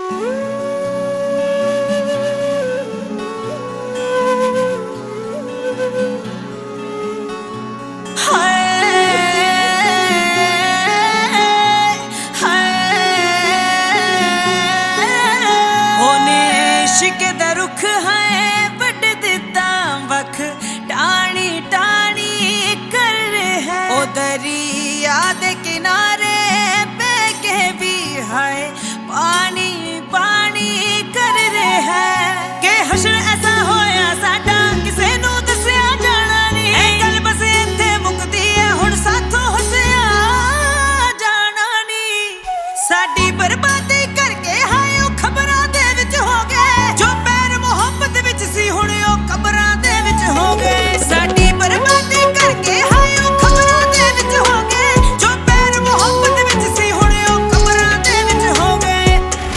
इश्क दा रुख है बड़ दिता वख टाणी टाणी कर है ओ दरिया दे किनारे पे के भी है पानी पानी कर रहे है के हशर ऐसा होया साडा किसे नू दसिया जाना नी ए गल बस इत्थे मुकदी है हुण साथों हसिया जाना नी साडी बर्बादी करके हाय ओ खबरां दे विच हो गए जो पैर मोहब्बत विच सी हुण ओ खबरां दे विच हो गए साडी बर्बादी करके हाय ओ खबरां दे विच हो गए जो पैर मोहब्बत विच सी हुण ओ खबरां दे विच हो गए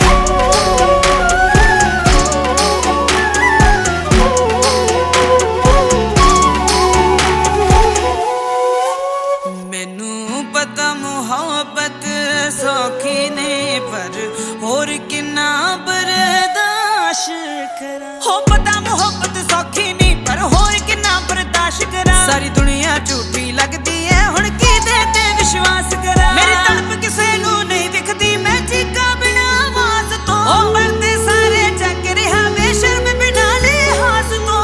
मैनू पता मोहब्बत सौखी ने पर होर किन्ना बर्दाश्त करा हो पता मोहब्बत सौखी नहीं पर होर किन्ना बर्दाश्त करा सारी दुनिया झूठी लगदी है हुण किदे ते विश्वास करा मेरी तड़प किसे नू नहीं दिखदी मैं चीका बिना आवाज तो ओ मरदे सारे जग रहा बेशर्म बिना लिहाज तो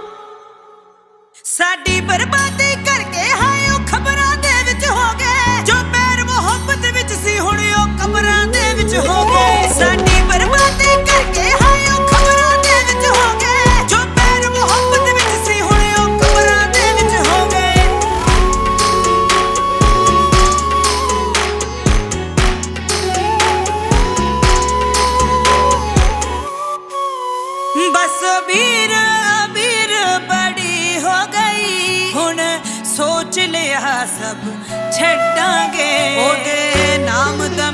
साडी बर्बादी करके हाय ओ खबरां दे विच हो गए जो पैर मोहब्बत विच सी हुण ओ खबरां दे विच हो गए साडी बर्बादी करके हाय ओ खबरां दे विच हो गए जो पैर मोहब्बत विच सी हुण ओ खबरां दे विच हो गए बस अबीर अबीर बड़ी हो गई हुण सोच लिया सब छड्डांगे ओदे नाम दा